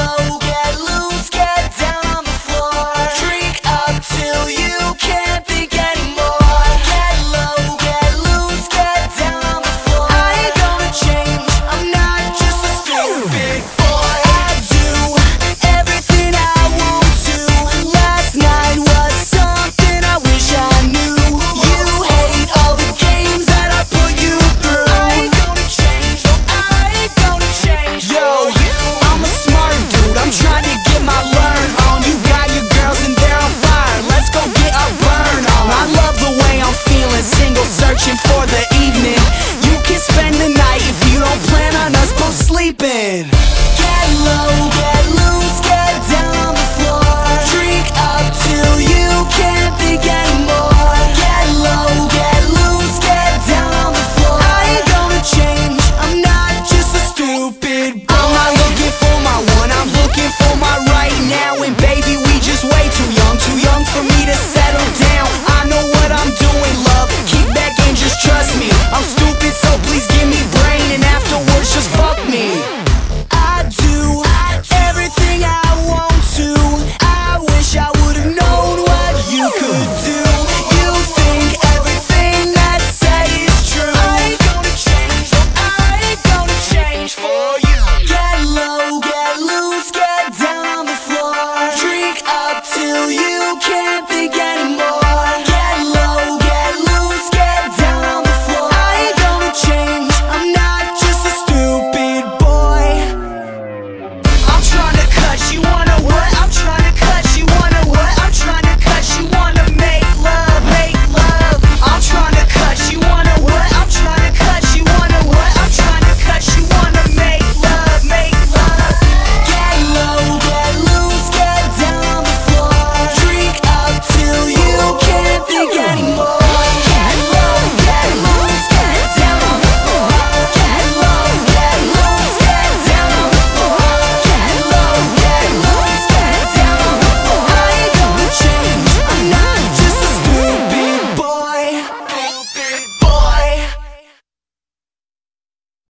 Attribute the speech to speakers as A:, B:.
A: low, get loose, get down on the floor. Drink up till you can't think anymore. Get low, get loose, get down on the floor. I ain't gonna change, I'm not just a stupid boy. I do everything I want to. Last night was something I wish I knew. You hate all the games that I put you through. I ain't gonna change, no, I ain't gonna change. Yo, I'm a smart dude, I'm trying to get my learn on. You got your girls and they're on fire, let's go get our burn on. I love the way I'm feeling, single searching for the evening. You can spend the night if you don't plan on us both sleeping. Get low, get